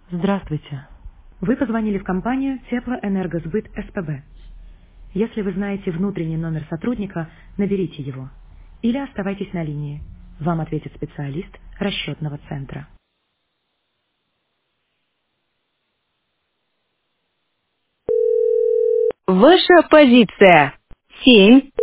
Здравствуйте. Вы позвонили в компанию Теплоэнергосбыт СПБ. Если вы знаете внутренний номер сотрудника, наберите его. Или оставайтесь на линии. Вам ответит специалист расчетного центра. Ваша позиция. 7.